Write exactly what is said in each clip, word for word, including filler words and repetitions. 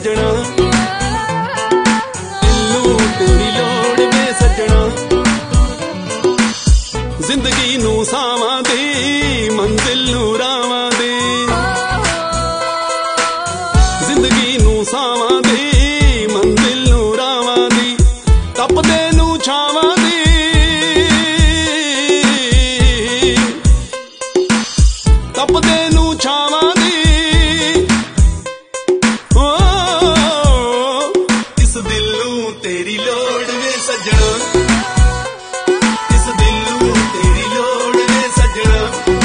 सजना, दिलों तेरी लोड़ वे सजना। जिंदगी नू सावां दे, मंजिल नू रावां दे, जिंदगी नू सावां दे, मंजिल नू रावां दी, तपदे नू छावां दी, तपदे नू छावां दी। ओ इस दिल नू तेरी लोड़ वे सजना, इस दिल नू तेरी लोड़ वे सजना,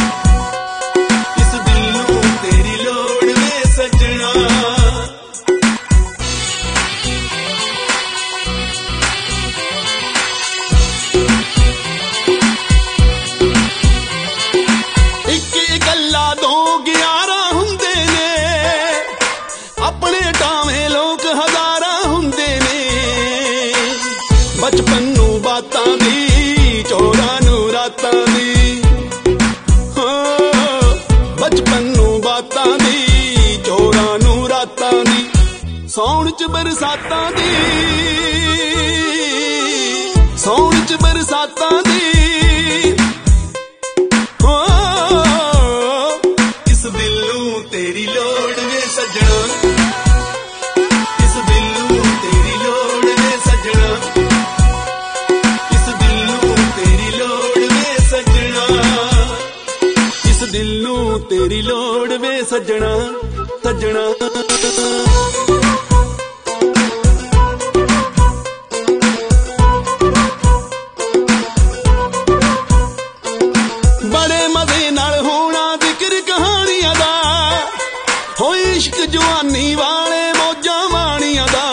इस दिल नू तेरी लोड़ वे सजना। बचपन नू बातां दी, चोरां नू रातां दी, बचपन नू बातां दी, चोरां नू रातां दी, सौण च बरसातां दी, सौण च बरसातां दी। इस दिल नू तेरी लोड़ वे सजना, इस दिल नू तेरी लोड़ वे सजना, दिल नू तेरी लोड़ वे सजना, सजना। बड़े मजे नाल होना जिक्र कहानियां दा, होई इश्क जवानी वाले मौजां माणियां दा।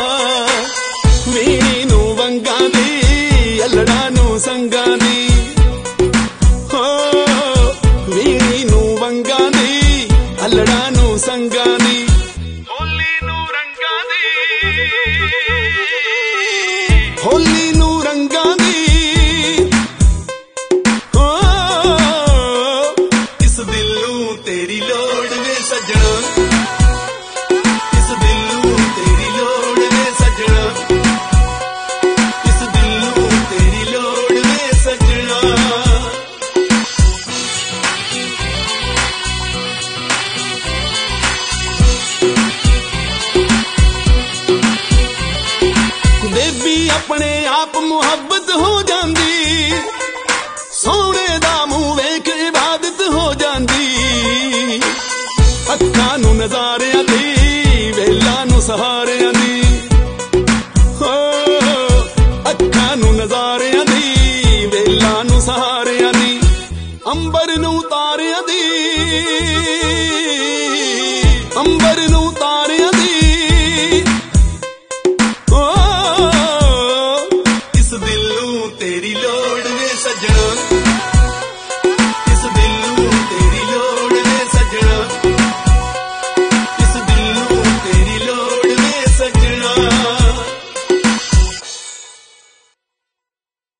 वीणी नू वंगां दी, अल्लड़ां नू संगां दी, अल्लड़ां नू संगां दी, होली नू रंगां दी, होली नू रंगां दी। ओ इस दिल नू तेरी लोड़ वे सजना, इस दिल नू तेरी लोड़ वे सजना, इस दिल नू तेरी लोड़ वे सजना। बेबी अपने आप मुहब्बत हो जांदी, सोने दा मूंह वेख इबादत हो जांदी। अक्खां नू नज़ारियां दी, वेलां नू सहारियां दी, हो अक्खां नू नज़ारियां दी, वेलां नू सहारियां दी, अंबर नू तारियां दी, अंबर